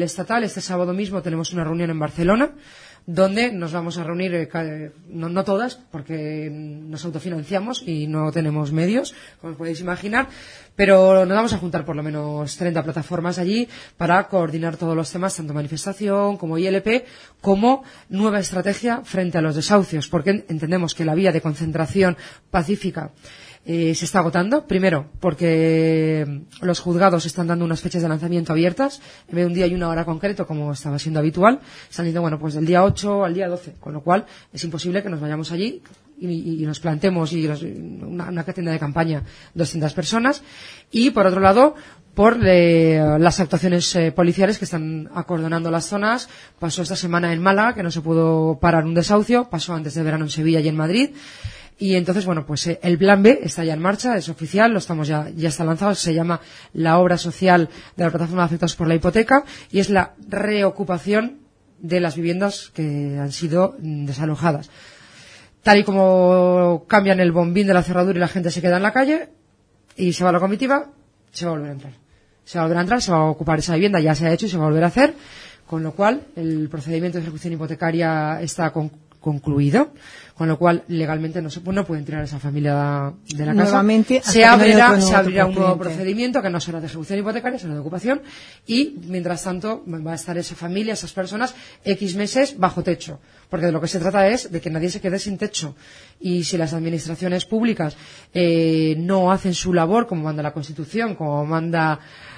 nivel estatal. Este sábado mismo tenemos una reunión en Barcelona, donde nos vamos a reunir, no todas, porque nos autofinanciamos y no tenemos medios, como os podéis imaginar, pero nos vamos a juntar por lo menos 30 plataformas allí para coordinar todos los temas, tanto manifestación como ILP, como nueva estrategia frente a los desahucios, porque entendemos que la vía de concentración pacífica se está agotando. Primero, porque los juzgados están dando unas fechas de lanzamiento abiertas, en vez de un día y una hora concreto, como estaba siendo habitual. Están diciendo, bueno, pues del día 8 al día 12, con lo cual es imposible que nos vayamos allí y nos plantemos una tienda de campaña 200 personas. Y, por otro lado, por las actuaciones policiales que están acordonando las zonas. Pasó esta semana en Málaga, que no se pudo parar un desahucio, pasó antes de verano en Sevilla y en Madrid. Y entonces, bueno, pues el plan B está ya en marcha, es oficial, ya está lanzado, se llama la obra social de la plataforma de afectados por la hipoteca, y es la reocupación de las viviendas que han sido desalojadas. Tal y como cambian el bombín de la cerradura y la gente se queda en la calle y se va a la comitiva, se va a volver a entrar. Se va a volver a entrar, se va a ocupar esa vivienda, ya se ha hecho y se va a volver a hacer, con lo cual el procedimiento de ejecución hipotecaria está concluido, con lo cual legalmente no pueden tirar a esa familia de la casa. Nuevamente, se abrirá un nuevo procedimiento que no será de ejecución hipotecaria, será de ocupación, y mientras tanto va a estar esa familia, esas personas, X meses bajo techo, porque de lo que se trata es de que nadie se quede sin techo. Y si las administraciones públicas no hacen su labor como manda la Constitución, como manda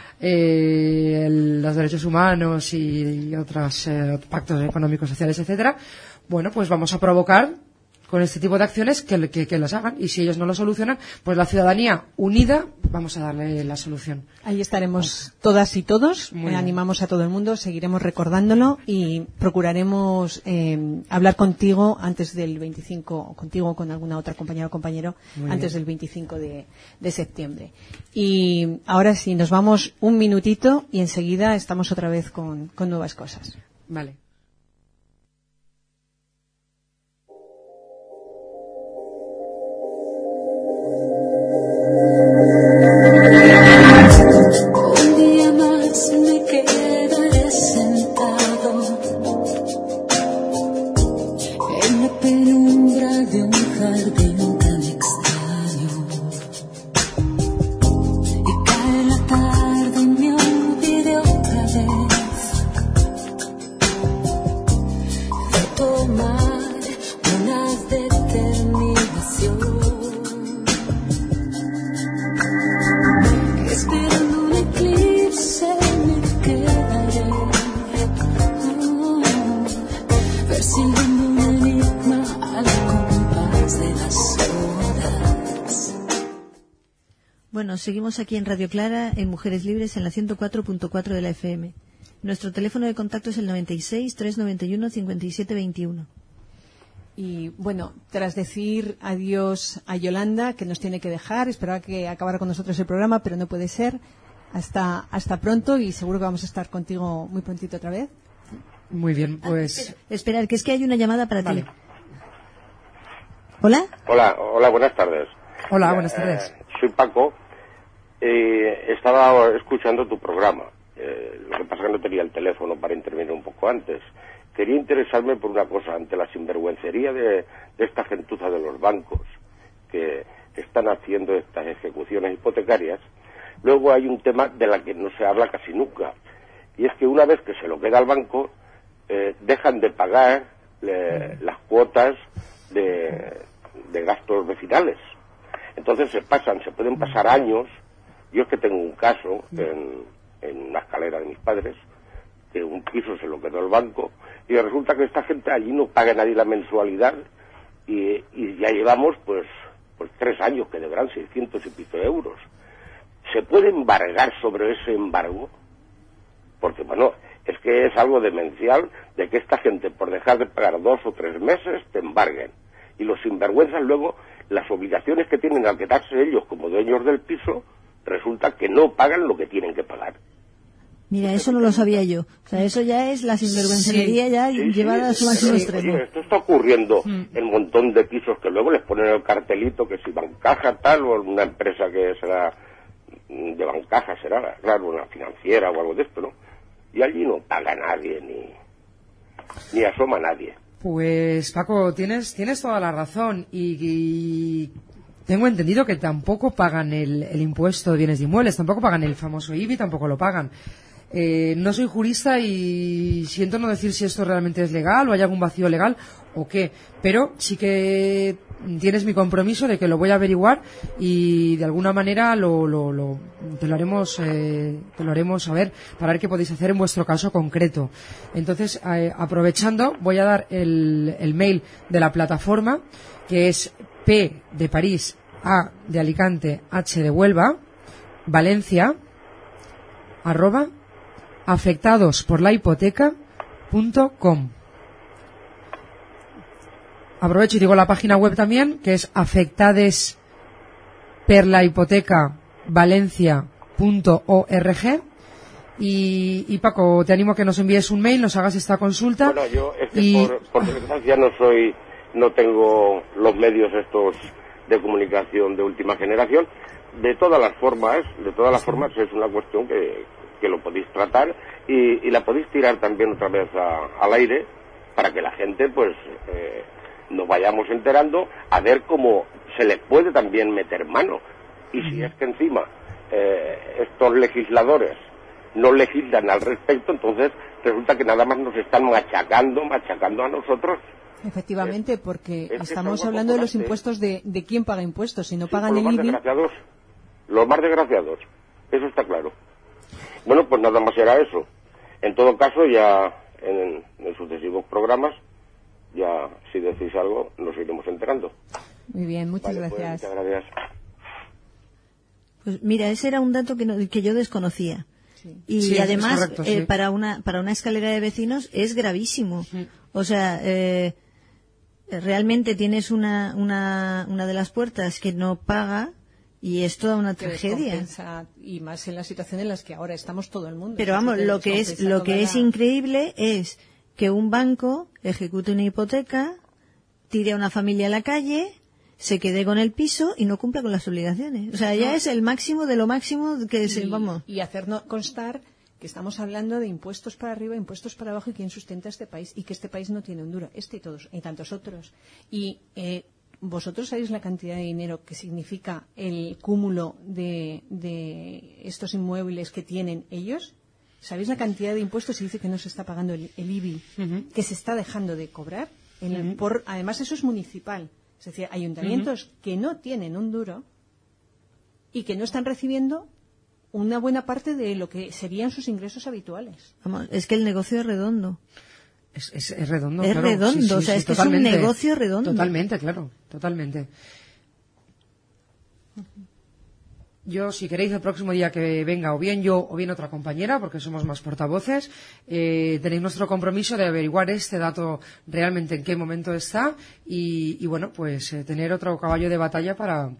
los derechos humanos y otros pactos económicos, sociales, etcétera, bueno, pues vamos a provocar con este tipo de acciones que los hagan, y si ellos no lo solucionan, pues la ciudadanía unida vamos a darle la solución. Ahí estaremos todas y todos, animamos a todo el mundo, seguiremos recordándolo y procuraremos hablar contigo antes del 25, contigo o con alguna otra compañera o compañero, antes del 25 de septiembre. Y ahora sí, nos vamos un minutito y enseguida estamos otra vez con nuevas cosas. Vale. Un día más me quedaré sentado en la penumbra de un jardín tan extraño, y cae la tarde y me olvidé otra vez de tomar una determinación. Esperando un eclipse me quedaré, persiguiendo un enigma al compás de las horas. Bueno, seguimos aquí en Radio Clara, en Mujeres Libres, en la 104.4 de la FM. Nuestro teléfono de contacto es el 96 391 57 21. Y bueno, tras decir adiós a Yolanda, que nos tiene que dejar, esperaba que acabara con nosotros el programa, pero no puede ser. Hasta pronto, y seguro que vamos a estar contigo muy prontito otra vez. Muy bien, pues... Esperar, que es que hay una llamada para ti. ¿Hola? Hola, buenas tardes. Hola, buenas tardes. Soy Paco. Estaba escuchando tu programa. Lo que pasa es que no tenía el teléfono para intervenir un poco antes. Quería interesarme por una cosa, ante la sinvergüencería de esta gentuza de los bancos que están haciendo estas ejecuciones hipotecarias. Luego hay un tema de la que no se habla casi nunca, y es que una vez que se lo queda al banco, dejan de pagar las cuotas de gastos vecinales. Entonces se pueden pasar años. Yo es que tengo un caso en una escalera de mis padres, que un piso se lo quedó el banco, y resulta que esta gente allí no paga nadie la mensualidad, y ya llevamos pues 3 años que deberán 600 y pico de euros. ¿Se puede embargar sobre ese embargo? Porque bueno, es que es algo demencial de que esta gente, por dejar de pagar 2 o 3 meses, te embarguen. Y los sinvergüenzas luego, las obligaciones que tienen al quedarse ellos como dueños del piso, resulta que no pagan lo que tienen que pagar. Mira, eso no lo sabía yo. O sea, eso ya es la sinvergüencería llevada a su máximo extremo. Esto está ocurriendo en un montón de pisos que luego les ponen el cartelito que si Bancaja tal, o una empresa que será de Bancaja, será, claro, una financiera o algo de esto, ¿no? y allí no paga nadie ni asoma nadie. Pues Paco, tienes toda la razón y tengo entendido que tampoco pagan el impuesto de bienes de inmuebles, tampoco pagan el famoso IBI, tampoco lo pagan. No soy jurista y siento no decir si esto realmente es legal o hay algún vacío legal o qué, pero sí que tienes mi compromiso de que lo voy a averiguar y de alguna manera te lo haremos saber para ver qué podéis hacer en vuestro caso concreto. Entonces, aprovechando, voy a dar el mail de la plataforma, que es P de París, A de Alicante, H de Huelva, Valencia, @ afectadosporlahipoteca.com. Aprovecho y digo la página web también, que es afectadesperlahipoteca.valencia.org. Y Paco, te animo a que nos envíes un mail, nos hagas esta consulta. Bueno, yo es que por desgracia no tengo los medios estos de comunicación de última generación. De todas las formas es una cuestión que lo podéis tratar y la podéis tirar también otra vez al aire para que la gente pues nos vayamos enterando a ver cómo se le puede también meter mano. Y si es que encima estos legisladores no legislan al respecto, entonces resulta que nada más nos están machacando a nosotros. Efectivamente, porque estamos hablando de los impuestos de quién paga impuestos. Si no pagan el IBI... Los más desgraciados, eso está claro. Bueno, pues nada más será eso. En todo caso, ya en sucesivos programas, ya si decís algo, nos iremos enterando. Muy bien, muchas gracias. Pues, muchas gracias. Pues mira, ese era un dato que yo desconocía. Sí. Y sí, además, es correcto, sí. para una escalera de vecinos es gravísimo. Sí. O sea, realmente tienes una de las puertas que no paga y es toda una tragedia. Y más en la situación en la que ahora estamos todo el mundo. Pero vamos, lo que es increíble es que un banco ejecute una hipoteca, tire a una familia a la calle, se quede con el piso y no cumpla con las obligaciones. O sea, ya es el máximo de lo máximo que vamos. Y hacernos constar que estamos hablando de impuestos para arriba, impuestos para abajo y quién sustenta este país y que este país no tiene un duro. Este y todos, y tantos otros. Y vosotros sabéis la cantidad de dinero que significa el cúmulo de estos inmuebles que tienen ellos. ¿Sabéis la cantidad de impuestos? Se dice que no se está pagando el IBI, que se está dejando de cobrar. Además, eso es municipal. Es decir, ayuntamientos que no tienen un duro y que no están recibiendo una buena parte de lo que serían sus ingresos habituales. Vamos, es que el negocio es redondo. Es redondo, es claro. redondo, Sí, o sea, es que totalmente. es un negocio redondo. Totalmente, claro, totalmente. Yo, si queréis, el próximo día que venga, o bien yo o bien otra compañera, porque somos más portavoces, tenéis nuestro compromiso de averiguar este dato realmente en qué momento está y bueno, pues tener otro caballo de batalla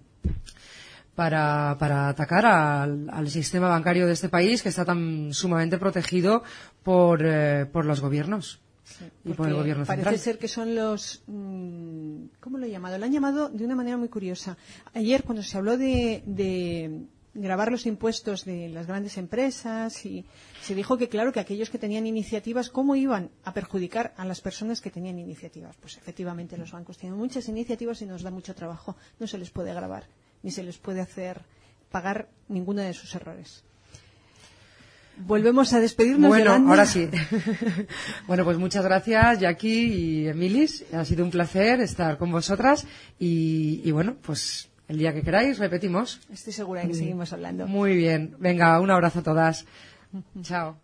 para atacar al sistema bancario de este país que está tan sumamente protegido por los gobiernos. Sí, y por el gobierno central. Parece ser que son los... ¿Cómo lo he llamado? Lo han llamado de una manera muy curiosa. Ayer, cuando se habló de gravar los impuestos de las grandes empresas, y se dijo que, claro, que aquellos que tenían iniciativas, ¿cómo iban a perjudicar a las personas que tenían iniciativas? Pues efectivamente los bancos tienen muchas iniciativas y nos da mucho trabajo. No se les puede gravar, ni se les puede hacer pagar ninguno de sus errores. Volvemos a despedirnos. Bueno, Yolanda. ahora sí. Bueno, pues muchas gracias, Jackie y Emilis. Ha sido un placer estar con vosotras y bueno, pues el día que queráis repetimos. Estoy segura de que seguimos hablando. Muy bien. Venga, un abrazo a todas. Chao.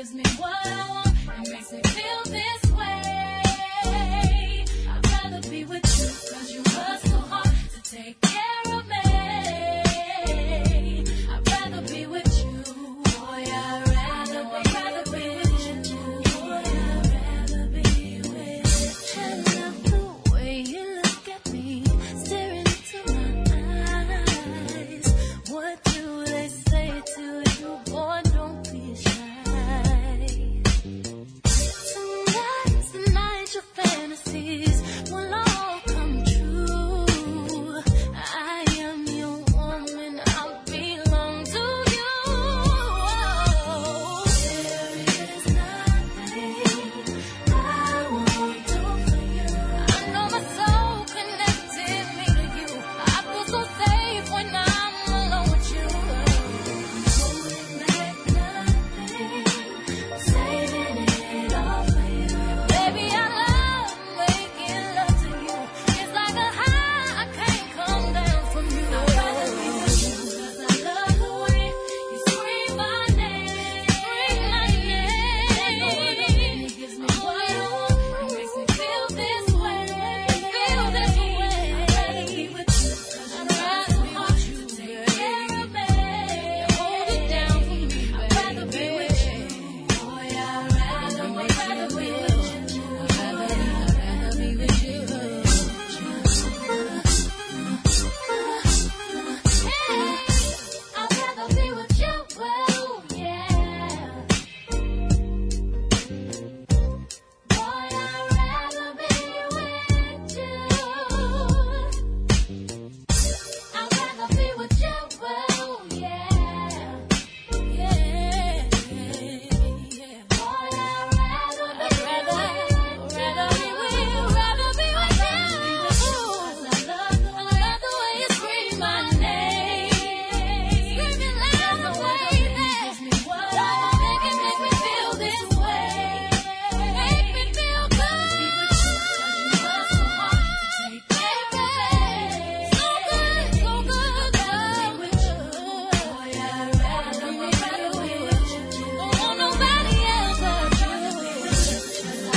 gives me what I want and makes me feel this way. I'd rather be with you, 'cause you work so hard to take care of me. I'd rather be with you. Boy, I'd rather be with you. Boy, I'd rather be with you. I love the way you look at me, staring into my eyes. What do they say to you? Boy, don't be shy. Tonight's the night your fantasies will all come true. I am your woman, I belong to you. There is nothing I won't do for you. I know my soul connected me to you. I feel so safe when I'm alone with you. Holding back nothing, saving it all for you. Baby, I love making love to you. It's like a high I can't come down from you. I'd rather be with you, 'cause I love the way you scream my name. Scream my name. It gives me what I want. It makes me feel this way. Feel this way. I'd rather be with you, 'cause you try so hard to take care of me. Hold it down for me. I'd rather be with you. Boy, I'd rather be with you. I'd rather be with you. I'd rather be with you. Oh, yeah. Boy, I'd rather be with you. I'd rather be with you. Oh, yeah. Yeah. Boy, I'd rather be with you. Rather be with you. I love the way you scream my name. Screaming loud the way that what I make it make me feel this way. Make me feel good. You work so hard to take care of me. So good, so good. With you. Boy, I'd rather be with you. Don't want nobody else but you. I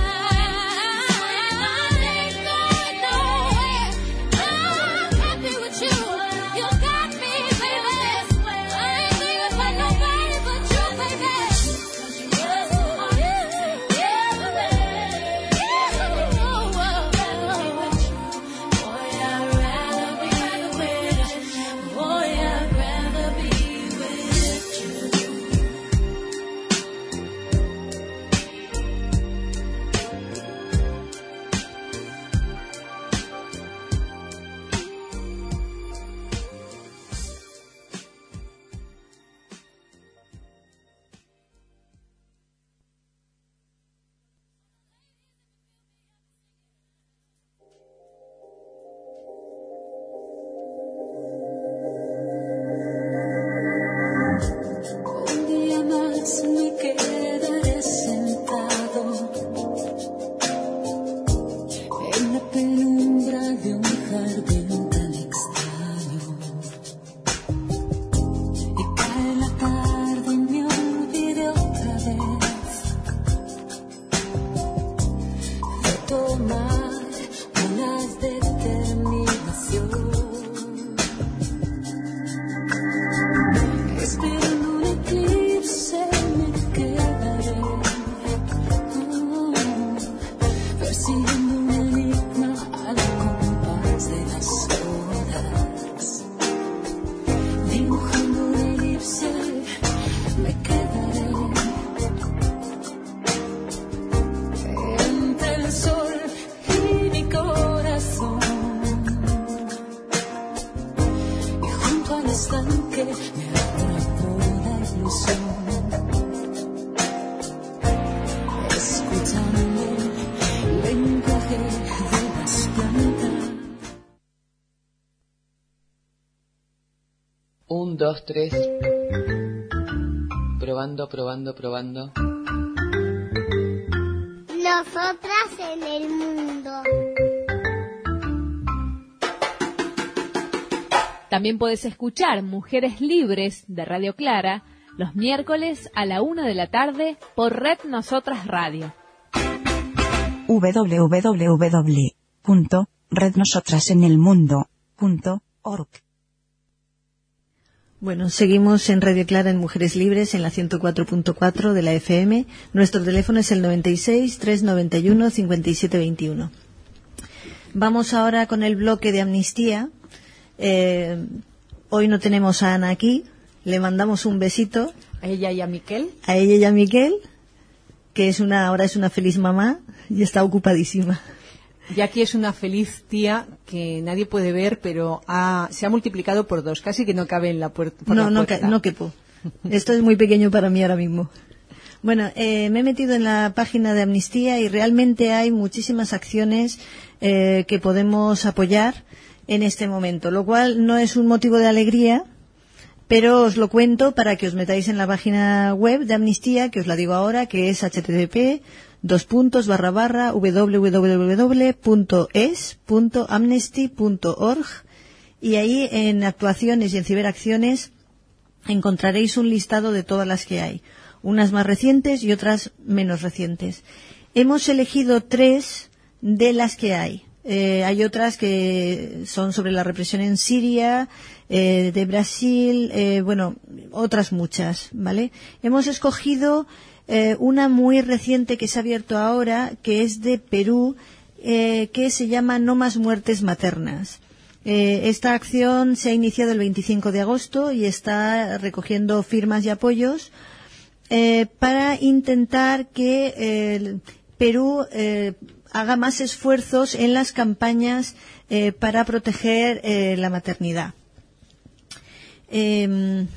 ain't going nowhere. I'm happy with you. You got me, baby. I ain't leaving for nobody but you, baby. 'Cause you work so hard to take care of me. Boy, I'd rather be with you. Boy, I'd rather be with you. Un día más me quedaré sentado en la penumbra de un jardín tan extraño. Y cae la tarde y me olvidé otra vez de tomar una determinación. Esperando un eclipse me quedaré, persiguiendo un enigma al compás de las horas. Dibujando una elipse me quedaré entre el sol y mi corazón. Y junto al estanque me atrapó la ilusión. Escuchando el lenguaje de las plantas. 1, 2, 3. Probando. Nosotras en el mundo. También puedes escuchar Mujeres Libres de Radio Clara los miércoles a la 1 de la tarde por Red Nosotras Radio. www.rednosotrasenelmundo.org. Bueno, seguimos en Radio Clara en Mujeres Libres en la 104.4 de la FM. Nuestro teléfono es el 96 391 5721. Vamos ahora con el bloque de amnistía. Hoy no tenemos a Ana aquí. Le mandamos un besito. A ella y a Miquel. A ella y a Miquel, que ahora es una feliz mamá y está ocupadísima. Jackie es una feliz tía que nadie puede ver, pero se ha multiplicado por 2, casi que no cabe en la puerta. No quepo. Esto es muy pequeño para mí ahora mismo. Bueno, me he metido en la página de Amnistía y realmente hay muchísimas acciones que podemos apoyar en este momento, lo cual no es un motivo de alegría, pero os lo cuento para que os metáis en la página web de Amnistía, que os la digo ahora, que es http://www.es.amnesty.org, y ahí en actuaciones y en ciberacciones encontraréis un listado de todas las que hay, unas más recientes y otras menos recientes. Hemos elegido 3 de las que hay. Hay otras que son sobre la represión en Siria, de Brasil, otras muchas, ¿vale? Hemos escogido una muy reciente que se ha abierto ahora, que es de Perú, que se llama No más muertes maternas. Esta acción se ha iniciado el 25 de agosto y está recogiendo firmas y apoyos para intentar que Perú haga más esfuerzos en las campañas para proteger la maternidad. En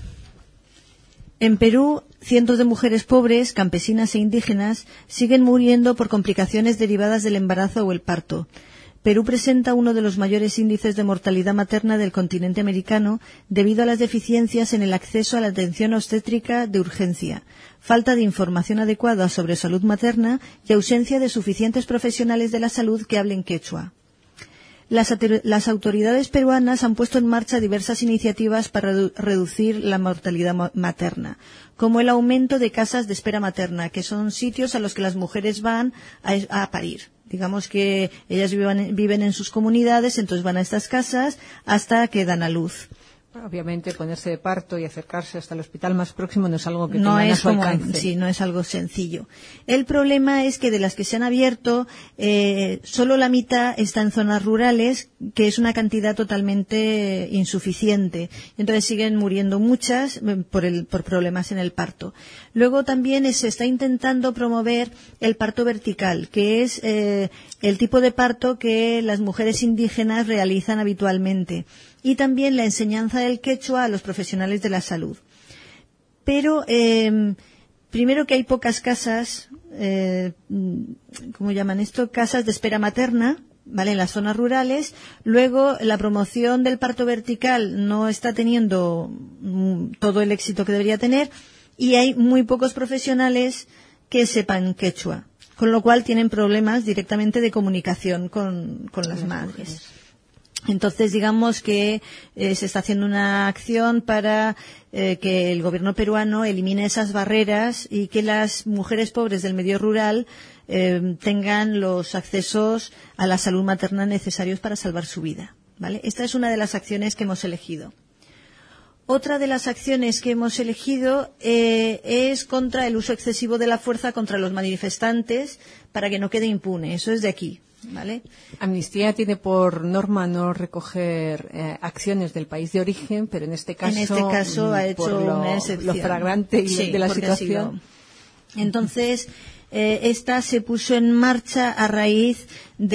Perú, cientos de mujeres pobres, campesinas e indígenas siguen muriendo por complicaciones derivadas del embarazo o el parto. Perú presenta uno de los mayores índices de mortalidad materna del continente americano debido a las deficiencias en el acceso a la atención obstétrica de urgencia, falta de información adecuada sobre salud materna y ausencia de suficientes profesionales de la salud que hablen quechua. Las autoridades peruanas han puesto en marcha diversas iniciativas para reducir la mortalidad materna, como el aumento de casas de espera materna, que son sitios a los que las mujeres van a parir. Digamos que ellas viven en sus comunidades, entonces van a estas casas hasta que dan a luz. Obviamente ponerse de parto y acercarse hasta el hospital más próximo no es algo que tengan a su alcance. Sí, no es algo sencillo. El problema es que de las que se han abierto, solo la mitad está en zonas rurales, que es una cantidad totalmente insuficiente. Entonces siguen muriendo muchas por problemas en el parto. Luego también se está intentando promover el parto vertical, que es el tipo de parto que las mujeres indígenas realizan habitualmente, y también la enseñanza del quechua a los profesionales de la salud. Pero, primero que hay pocas casas, ¿cómo llaman esto? Casas de espera materna, ¿vale? En las zonas rurales. Luego, la promoción del parto vertical no está teniendo todo el éxito que debería tener, y hay muy pocos profesionales que sepan quechua, con lo cual tienen problemas directamente de comunicación con las madres. Entonces, digamos que se está haciendo una acción para que el gobierno peruano elimine esas barreras y que las mujeres pobres del medio rural tengan los accesos a la salud materna necesarios para salvar su vida, ¿vale? Esta es una de las acciones que hemos elegido. Otra de las acciones que hemos elegido es contra el uso excesivo de la fuerza contra los manifestantes para que no quede impune. Eso es de aquí, ¿vale? Amnistía tiene por norma no recoger acciones del país de origen, pero en este caso ha hecho una excepción. Lo flagrante de la situación. Entonces, esta se puso en marcha a raíz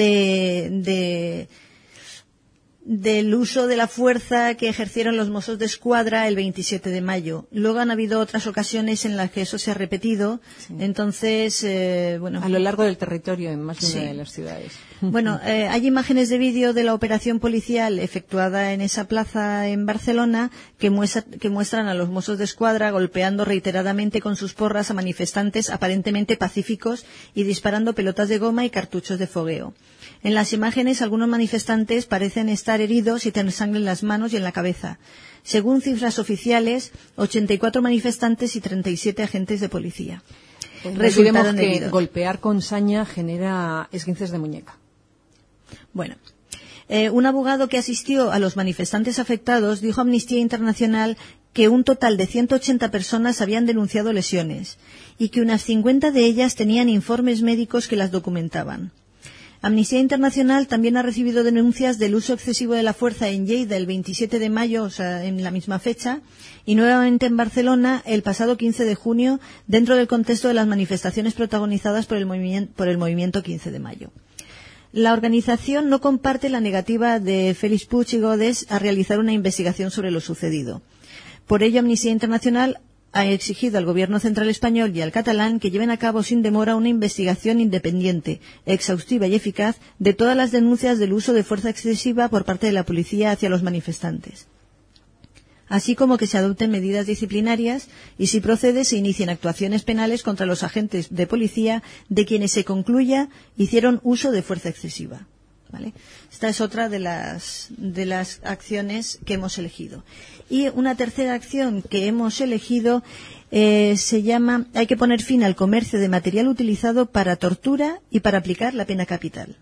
del uso de la fuerza que ejercieron los Mossos de Escuadra el 27 de mayo. Luego han habido otras ocasiones en las que eso se ha repetido. Sí. Entonces, a lo largo del territorio, en más de una de las ciudades. Bueno, hay imágenes de vídeo de la operación policial efectuada en esa plaza en Barcelona que muestran a los Mossos de Escuadra golpeando reiteradamente con sus porras a manifestantes aparentemente pacíficos y disparando pelotas de goma y cartuchos de fogueo. En las imágenes, algunos manifestantes parecen estar resultar heridos y tener sangre en las manos y en la cabeza. Según cifras oficiales, 84 manifestantes y 37 agentes de policía resultaron resultaron que heridos. golpear con saña genera esguinces de muñeca. Bueno, un abogado que asistió a los manifestantes afectados dijo a Amnistía Internacional que un total de 180 personas habían denunciado lesiones y que unas 50 de ellas tenían informes médicos que las documentaban. Amnistía Internacional también ha recibido denuncias del uso excesivo de la fuerza en Lleida el 27 de mayo, o sea, en la misma fecha, y nuevamente en Barcelona el pasado 15 de junio, dentro del contexto de las manifestaciones protagonizadas por el movimiento 15 de mayo. La organización no comparte la negativa de Félix Puig i Godes a realizar una investigación sobre lo sucedido. Por ello, Amnistía Internacional ha exigido al Gobierno central español y al catalán que lleven a cabo sin demora una investigación independiente, exhaustiva y eficaz de todas las denuncias del uso de fuerza excesiva por parte de la policía hacia los manifestantes, así como que se adopten medidas disciplinarias y, si procede, se inicien actuaciones penales contra los agentes de policía de quienes se concluya hicieron uso de fuerza excesiva. ¿Vale? Esta es otra de las acciones que hemos elegido. Y una tercera acción que hemos elegido se llama hay que poner fin al comercio de material utilizado para tortura y para aplicar la pena capital.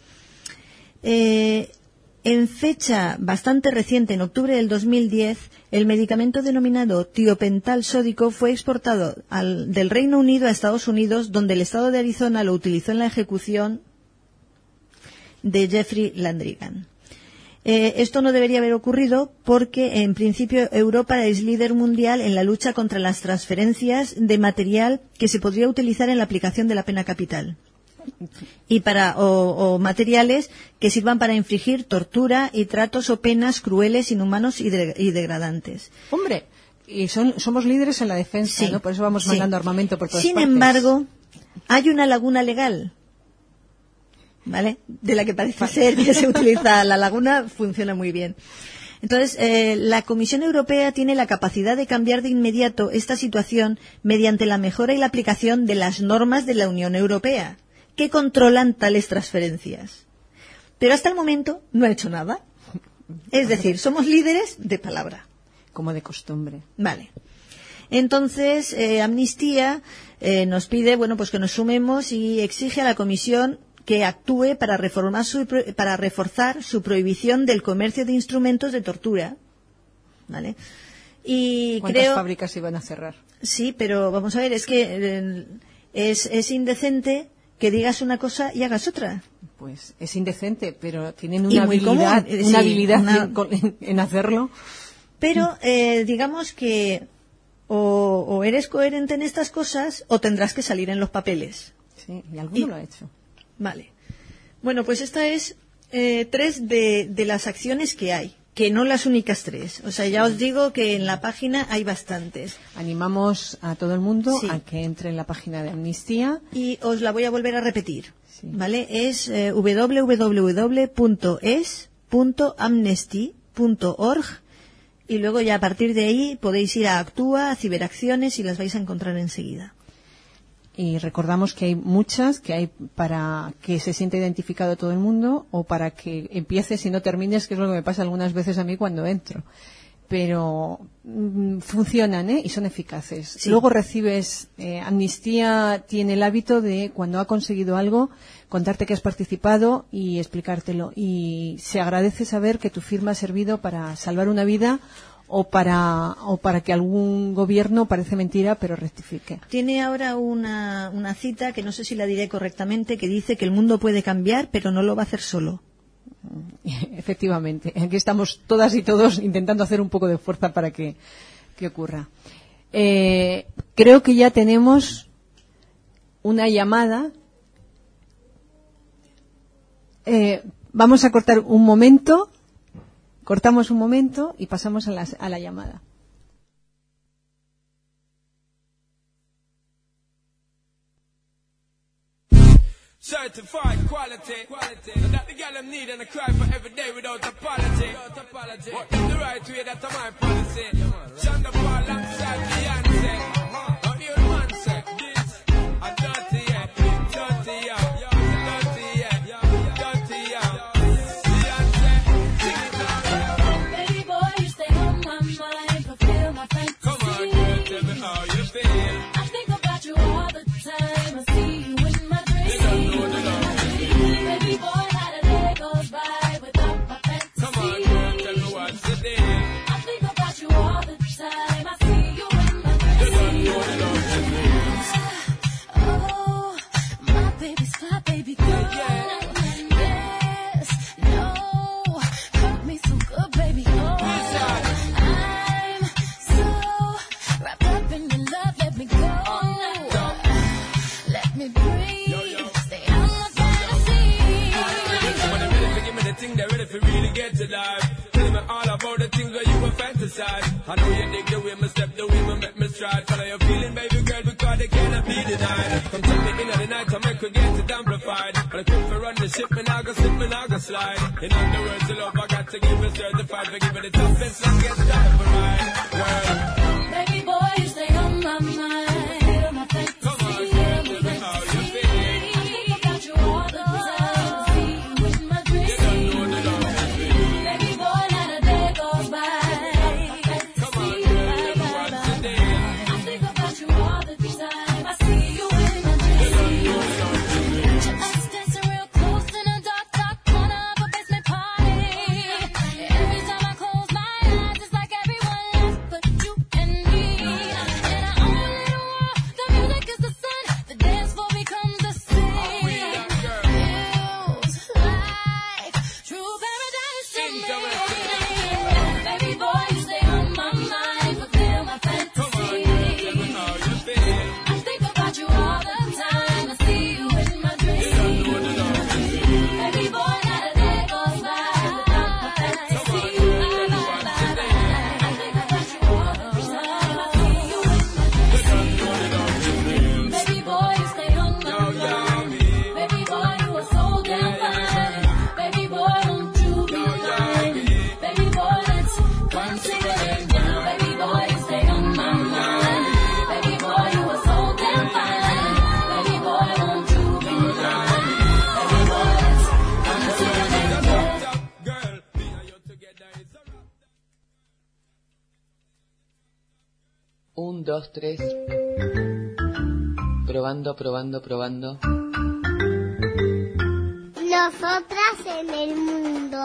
En fecha bastante reciente, en octubre del 2010, el medicamento denominado tiopental sódico fue exportado del Reino Unido a Estados Unidos, donde el estado de Arizona lo utilizó en la ejecución de Jeffrey Landrigan. Esto no debería haber ocurrido porque, en principio, Europa es líder mundial en la lucha contra las transferencias de material que se podría utilizar en la aplicación de la pena capital y o materiales que sirvan para infligir tortura y tratos o penas crueles, inhumanos y degradantes. Hombre, y somos líderes en la defensa, Sí, ¿no? Por eso vamos mandando armamento por todas Sin partes. embargo, hay una laguna legal, ¿vale? De la que parece ser que se utiliza. La laguna funciona muy bien. Entonces, la Comisión Europea tiene la capacidad de cambiar de inmediato esta situación mediante la mejora y la aplicación de las normas de la Unión Europea, que controlan tales transferencias. Pero hasta el momento no ha hecho nada. Es decir, somos líderes de palabra. Como de costumbre. Vale. Entonces, Amnistía nos pide, bueno, pues que nos sumemos y exige a la Comisión que actúe para reforzar su prohibición del comercio de instrumentos de tortura. ¿Vale? Y ¿Cuántas fábricas iban a cerrar? Sí, pero vamos a ver, es que es indecente que digas una cosa y hagas otra. Pues es indecente, pero tienen Y una muy habilidad, común, una sí, habilidad en hacerlo. Pero digamos que o eres coherente en estas cosas o tendrás que salir en los papeles. Sí, y alguno lo ha hecho. Vale. Bueno, pues esta es 3 de las acciones que hay, que no las únicas 3. O sea, ya os digo que en la página hay bastantes. Animamos a todo el mundo Sí. a que entre en la página de Amnistía. Y os la voy a volver a repetir. Sí. ¿Vale? Es www.es.amnesty.org y luego ya a partir de ahí podéis ir a Actúa, a Ciberacciones y las vais a encontrar enseguida. Y recordamos que hay muchas, que hay para que se sienta identificado todo el mundo o para que empieces y no termines, que es lo que me pasa algunas veces a mí cuando entro. Pero funcionan, y son eficaces. Sí. Luego recibes, Amnistía tiene el hábito de, cuando ha conseguido algo, contarte que has participado y explicártelo. Y se agradece saber que tu firma ha servido para salvar una vida o para que algún gobierno, parece mentira, pero rectifique. Tiene ahora una cita que no sé si la diré correctamente, que dice que el mundo puede cambiar, pero no lo va a hacer solo. Efectivamente, aquí estamos todas y todos intentando hacer un poco de fuerza para que ocurra. Creo que ya tenemos una llamada. Vamos a cortar un momento, cortamos un momento y pasamos a la llamada. Certified quality. And that the girl them need and I cry for every day without apology. What is the right way? That's my policy. Shonda Paul alongside Beyonce. Now you man say this a dirty yeah, dirty yeah, dirty yeah, dirty yeah. Beyonce, sing it life. Tell me all about the things where you were fantasize. I know you dig the way me step, the way me make me stride. Follow your feeling, baby girl, because they cannot be denied. Come check me in the night, I make her get it amplified. But I couldn't for run the ship, me now go slip, me now go slide. In other words, the love I got to give it certified. For giving it toughest, let's get started for mine, girl. Baby boy, you stay on my mind. Feel my fantasy. Come on, girl, tell me how you feel. I think about you all the time. See you with my dreams. You don't know the love you feel. Baby boy, not a day goes by. Come on, girl, tell me what's the deal. I think about you all the time. I see you in my dreams. Us dancing real close in a dark, dark corner of a basement party. Every time I close my eyes, it's like everyone else but you and me. In our own little world, the music is the sun, the dance floor becomes the scene. Feels like true paradise to me. Baby boy, you stay on my mind, fulfill my fantasy. Tell me how you feel. I think about you all the time. I see you in my dreams. Baby boy, not a day goes by without my fantasy. I think about you all the time. I see you in my dreams. Baby boy, you stay on my mind. Baby boy, you are so damn fine. Baby boy, won't you be mine? Baby boy, let's come together now. Baby boy, you stay on my mind. Baby boy, you are so damn fine. Baby boy, won't you be mine? Baby boy, let's come together now. Girl, me and you together is a rock. 1, 2, 3. Probando, probando, probando. Nosotras en el mundo.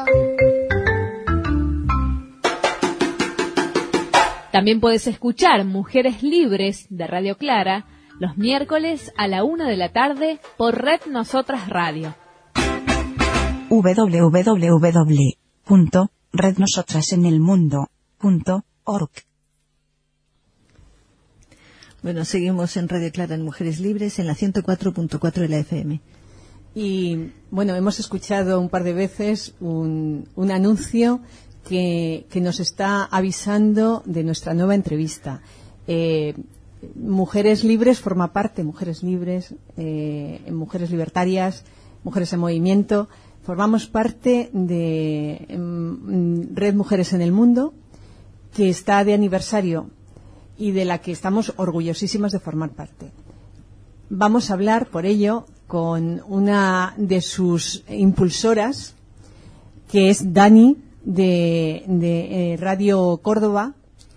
También puedes escuchar Mujeres Libres de Radio Clara los miércoles a la 1 de la tarde por Red Nosotras Radio. www.rednosotrasenelmundo.org. Bueno, seguimos en Radio Clara en Mujeres Libres en la 104.4 de la FM. Y bueno, hemos escuchado un par de veces un anuncio que nos está avisando de nuestra nueva entrevista. Mujeres Libres forma parte, Mujeres Libres, Mujeres Libertarias, Mujeres en Movimiento. Formamos parte de Red Mujeres en el Mundo, que está de aniversario y de la que estamos orgullosísimas de formar parte. Vamos a hablar, por ello, con una de sus impulsoras, que es Dani, de Radio Córdoba,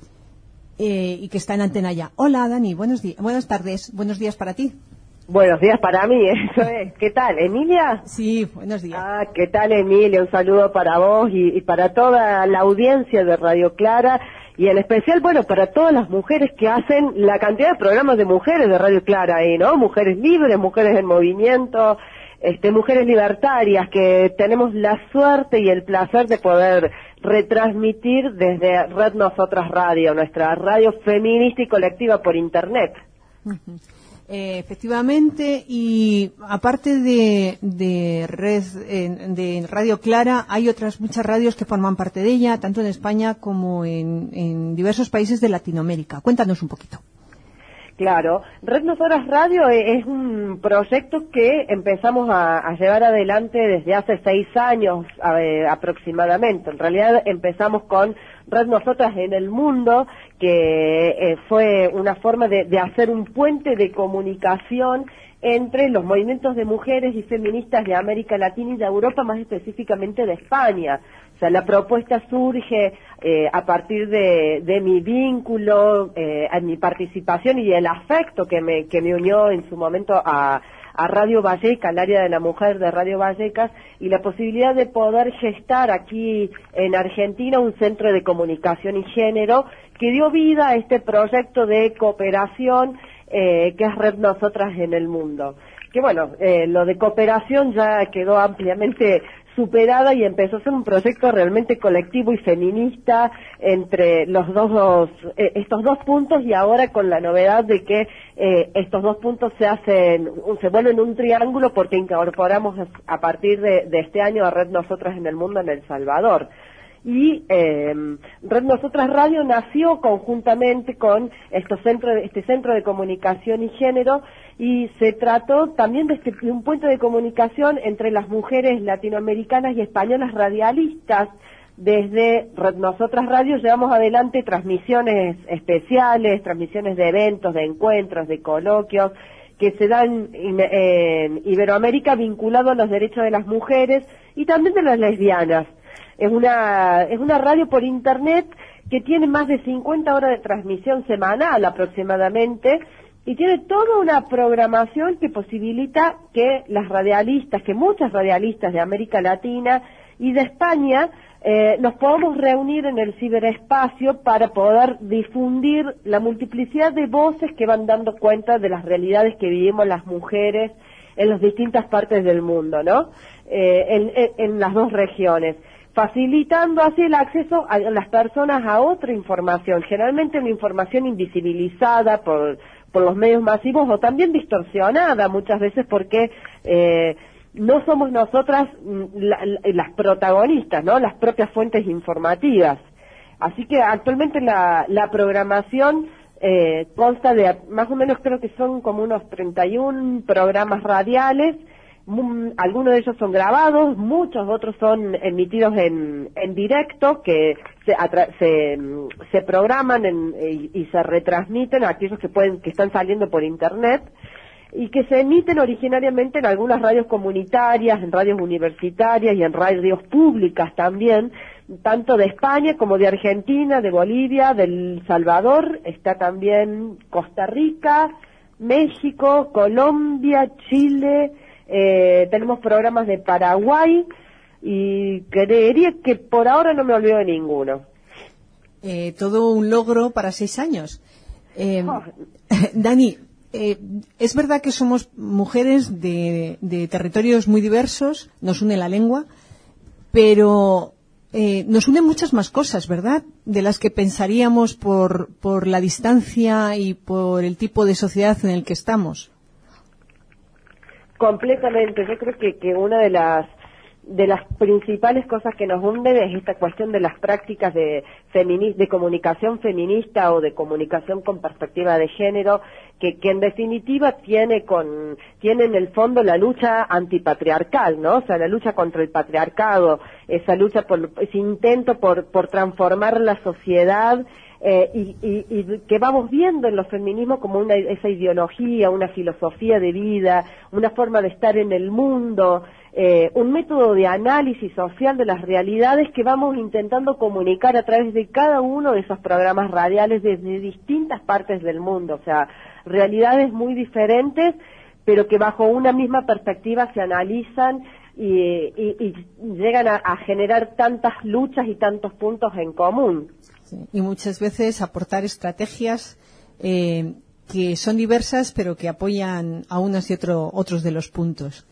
y que está en Antena Ya. Hola, Dani, buenas tardes, buenos días para ti. Buenos días para mí, eso es. ¿Qué tal, Emilia? Sí, buenos días. Ah, ¿qué tal, Emilia? Un saludo para vos y para toda la audiencia de Radio Clara y en especial, bueno, para todas las mujeres que hacen la cantidad de programas de mujeres de Radio Clara ahí, ¿no? Mujeres Libres, Mujeres en Movimiento, Mujeres Libertarias, que tenemos la suerte y el placer de poder retransmitir desde Red Nosotras Radio, nuestra radio feminista y colectiva por Internet. Uh-huh. Efectivamente, y aparte de Red, de Radio Clara, hay otras muchas radios que forman parte de ella, tanto en España como en diversos países de Latinoamérica. Cuéntanos un poquito. Claro, Red Nosotras Radio es un proyecto que empezamos a llevar adelante desde hace 6 años aproximadamente. En realidad empezamos con Red Nosotras en el Mundo, que fue una forma de hacer un puente de comunicación entre los movimientos de mujeres y feministas de América Latina y de Europa, más específicamente de España. O sea, la propuesta surge a partir de mi vínculo, a mi participación y el afecto que me unió en su momento a Radio Vallecas, al área de la mujer de Radio Vallecas, y la posibilidad de poder gestar aquí en Argentina un centro de comunicación y género que dio vida a este proyecto de cooperación que es Red Nosotras en el Mundo. Que bueno, lo de cooperación ya quedó ampliamente superada y empezó a ser un proyecto realmente colectivo y feminista entre estos dos puntos, y ahora con la novedad de que estos dos puntos se vuelven un triángulo, porque incorporamos a partir de este año a Red Nosotras en el Mundo en El Salvador. y Red Nosotras Radio nació conjuntamente con este centro de comunicación y género, y se trató también de un puente de comunicación entre las mujeres latinoamericanas y españolas radialistas. Desde Red Nosotras Radio llevamos adelante transmisiones especiales, transmisiones de eventos, de encuentros, de coloquios que se dan en Iberoamérica vinculado a los derechos de las mujeres y también de las lesbianas. Es una radio por internet que tiene más de 50 horas de transmisión semanal aproximadamente, y tiene toda una programación que posibilita que las radialistas, que muchas radialistas de América Latina y de España nos podamos reunir en el ciberespacio para poder difundir la multiplicidad de voces que van dando cuenta de las realidades que vivimos las mujeres en las distintas partes del mundo, ¿no? En las dos regiones, facilitando así el acceso a las personas a otra información, generalmente una información invisibilizada por los medios masivos o también distorsionada muchas veces porque no somos nosotras las protagonistas, ¿no? Las propias fuentes informativas. Así que actualmente la programación consta de más o menos, creo que son como unos 31 programas radiales. Algunos de ellos son grabados, muchos otros son emitidos en directo, que se programan y se retransmiten a aquellos que están saliendo por internet, y que se emiten originariamente en algunas radios comunitarias, en radios universitarias y en radios públicas también, tanto de España como de Argentina, de Bolivia, de El Salvador, está también Costa Rica, México, Colombia, Chile, tenemos programas de Paraguay, y creería que por ahora no me olvido de ninguno. Todo un logro para 6 años. Dani, es verdad que somos mujeres de territorios muy diversos, nos une la lengua, pero nos unen muchas más cosas, ¿verdad?, de las que pensaríamos por la distancia y por el tipo de sociedad en el que estamos. Completamente. Yo creo que una de las principales cosas que nos unen es esta cuestión de las prácticas de comunicación feminista o de comunicación con perspectiva de género, que en definitiva tiene en el fondo la lucha antipatriarcal, ¿no? O sea, la lucha contra el patriarcado, esa lucha ese intento por transformar la sociedad, y que vamos viendo en los feminismos como esa ideología, una filosofía de vida, una forma de estar en el mundo, un método de análisis social de las realidades que vamos intentando comunicar a través de cada uno de esos programas radiales desde distintas partes del mundo. O sea, realidades muy diferentes, pero que bajo una misma perspectiva se analizan y llegan a generar tantas luchas y tantos puntos en común. Sí, y muchas veces aportar estrategias que son diversas, pero que apoyan a unos y otros de los puntos.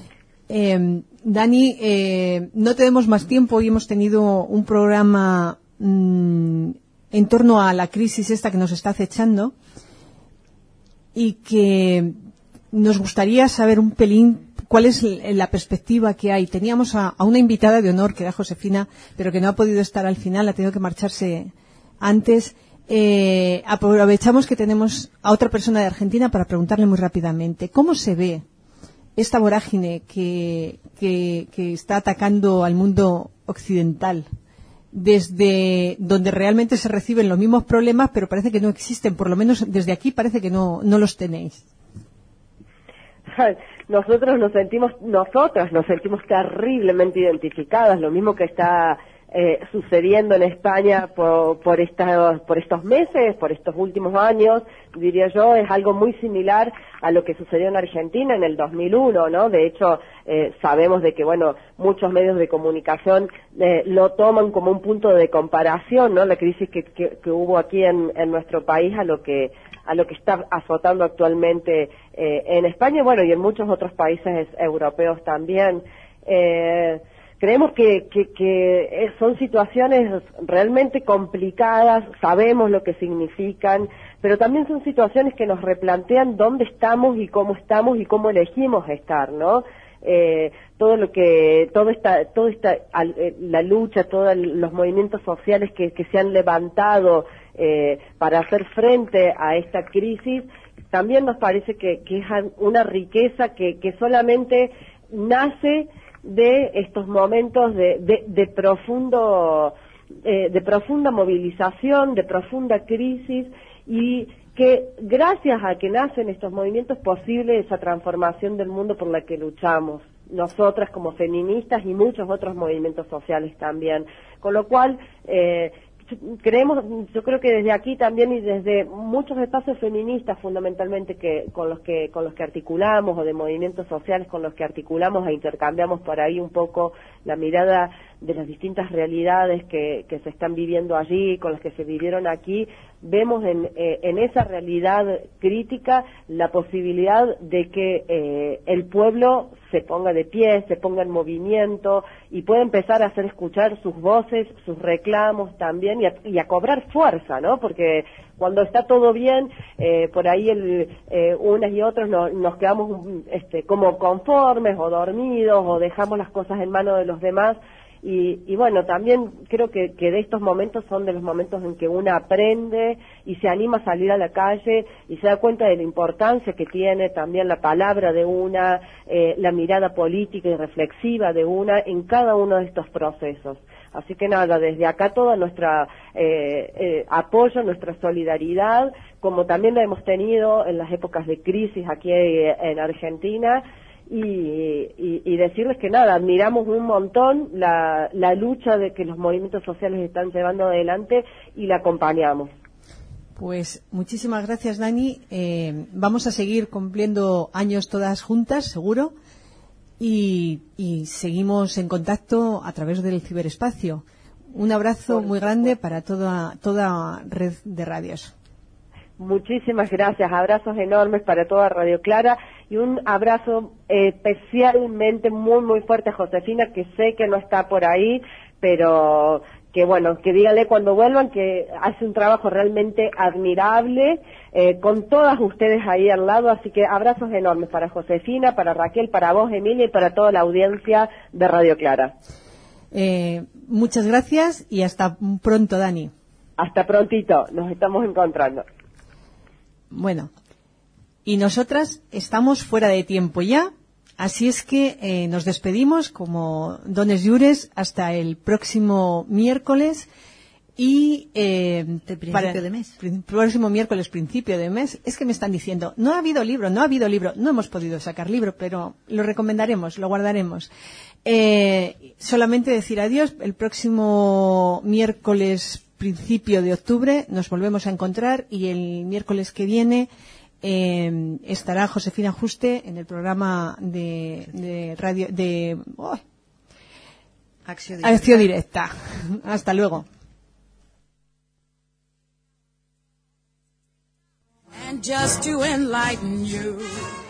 Dani, no tenemos más tiempo. Hoy hemos tenido un programa en torno a la crisis esta que nos está acechando, y que nos gustaría saber un pelín cuál es la perspectiva que hay. Teníamos a una invitada de honor, que era Josefina, pero que no ha podido estar al final, ha tenido que marcharse antes. Aprovechamos que tenemos a otra persona de Argentina para preguntarle muy rápidamente cómo se ve esta vorágine que está atacando al mundo occidental, desde donde realmente se reciben los mismos problemas, pero parece que no existen. Por lo menos desde aquí parece que no los tenéis. Nosotras nos sentimos terriblemente identificadas, lo mismo que está sucediendo en España por estos meses, por estos últimos años, diría yo, es algo muy similar a lo que sucedió en Argentina en el 2001, ¿no? De hecho, sabemos de que, bueno, muchos medios de comunicación lo toman como un punto de comparación, ¿no? La crisis que hubo aquí en nuestro país a lo que está azotando actualmente en España, bueno, y en muchos otros países europeos también. Creemos que son situaciones realmente complicadas, sabemos lo que significan, pero también son situaciones que nos replantean dónde estamos y cómo elegimos estar, ¿no? la lucha, todos los movimientos sociales que se han levantado para hacer frente a esta crisis, también nos parece que es una riqueza que solamente nace de estos momentos de profunda movilización, de profunda crisis, y que gracias a que nacen estos movimientos es posible esa transformación del mundo por la que luchamos nosotras como feministas y muchos otros movimientos sociales también. Con lo cual, yo creo que desde aquí también y desde muchos espacios feministas fundamentalmente con los que articulamos, o de movimientos sociales con los que articulamos e intercambiamos por ahí un poco la mirada de las distintas realidades que se están viviendo allí, con las que se vivieron aquí, vemos en esa realidad crítica la posibilidad de que el pueblo se ponga de pie, se ponga en movimiento y pueda empezar a hacer escuchar sus voces, sus reclamos también y a cobrar fuerza, ¿no? Porque cuando está todo bien, por ahí unas y otros nos quedamos como conformes o dormidos o dejamos las cosas en manos de los demás. Y bueno, también creo que de estos momentos son de los momentos en que uno aprende y se anima a salir a la calle y se da cuenta de la importancia que tiene también la palabra de una, la mirada política y reflexiva de una en cada uno de estos procesos. Así que nada, desde acá toda nuestra apoyo, nuestra solidaridad, como también la hemos tenido en las épocas de crisis aquí en Argentina, y decirles que nada, admiramos un montón la lucha de que los movimientos sociales están llevando adelante y la acompañamos. Pues muchísimas gracias, Dani. Vamos a seguir cumpliendo años todas juntas, seguro, y seguimos en contacto a través del ciberespacio. Un abrazo muy grande para toda red de radios. Muchísimas gracias, abrazos enormes para toda Radio Clara y un abrazo especialmente muy muy fuerte a Josefina, que sé que no está por ahí, pero que bueno, que díganle cuando vuelvan que hace un trabajo realmente admirable con todas ustedes ahí al lado, así que abrazos enormes para Josefina, para Raquel, para vos, Emilia, y para toda la audiencia de Radio Clara. Muchas gracias y hasta pronto, Dani. Hasta prontito, nos estamos encontrando. Bueno, y nosotras estamos fuera de tiempo ya, así es que nos despedimos como dones iures hasta el próximo miércoles y principio de mes. Próximo miércoles, principio de mes. Es que me están diciendo, no ha habido libro, no hemos podido sacar libro, pero lo recomendaremos, lo guardaremos. Solamente decir adiós, el próximo miércoles principio de octubre nos volvemos a encontrar y el miércoles que viene estará Josefina Juste en el programa de radio de Acción Directa. Hasta luego. And just to enlighten you.